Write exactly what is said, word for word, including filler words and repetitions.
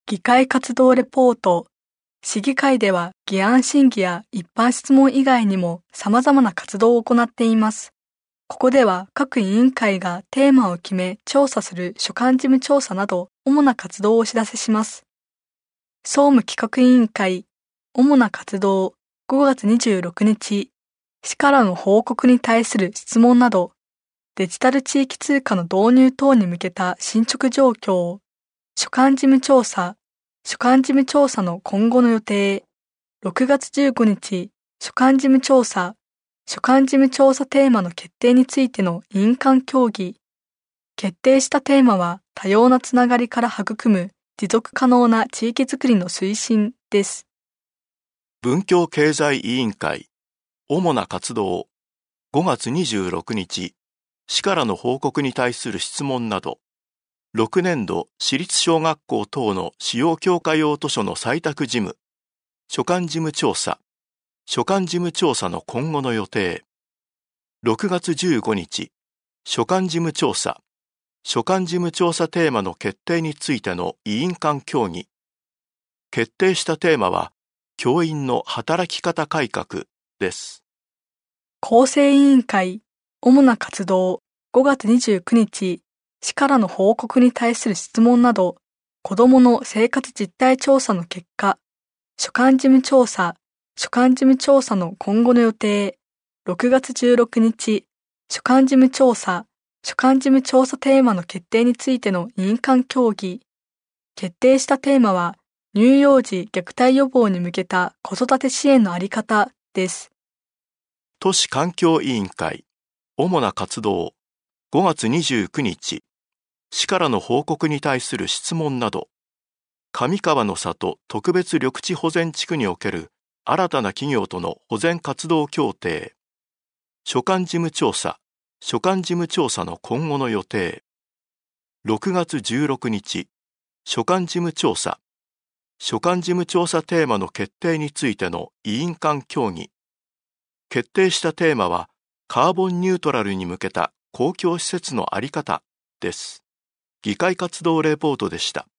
議会活動レポート。市議会では議案審議や一般質問以外にも様々な活動を行っています。ここでは各委員会がテーマを決め調査する所管事務調査など主な活動をお知らせします。総務企画委員会、主な活動、ごがつにじゅうろくにち、市からの報告に対する質問など、デジタル地域通貨の導入等に向けた進捗状況、所管事務調査、所管事務調査の今後の予定、ろくがつじゅうごにち、所管事務調査、所管事務調査テーマの決定についての委員間協議。決定したテーマは多様なつながりから育む持続可能な地域づくりの推進です。 文教経済委員会、主な活動、ごがつにじゅうろくにち、市からの報告に対する質問など、ろくねんど私立小学校等の使用教科用図書の採択事務、所管事務調査、所管事務調査の今後の予定、ろくがつじゅうごにち、所管事務調査、所管事務調査テーマの決定についての委員間協議。決定したテーマは、教員の働き方改革です。 構成委員会、主な活動、ごがつにじゅうくにち、市からの報告に対する質問など、子どもの生活実態調査の結果、所管事務調査、所管事務調査の今後の予定、ろくがつじゅうろくにち、所管事務調査、所管事務調査テーマの決定についての委員間協議。決定したテーマは、乳幼児虐待予防に向けた子育て支援のあり方です。 都市環境委員会、主な活動、ごがつにじゅうくにち、市からの報告に対する質問など、上川の里特別緑地保全地区における新たな企業との保全活動協定、所管事務調査、所管事務調査の今後の予定、ろくがつじゅうろくにち、所管事務調査、所管事務調査テーマの決定についての委員間協議。決定したテーマは、カーボンニュートラルに向けた公共施設のあり方です。議会活動レポートでした。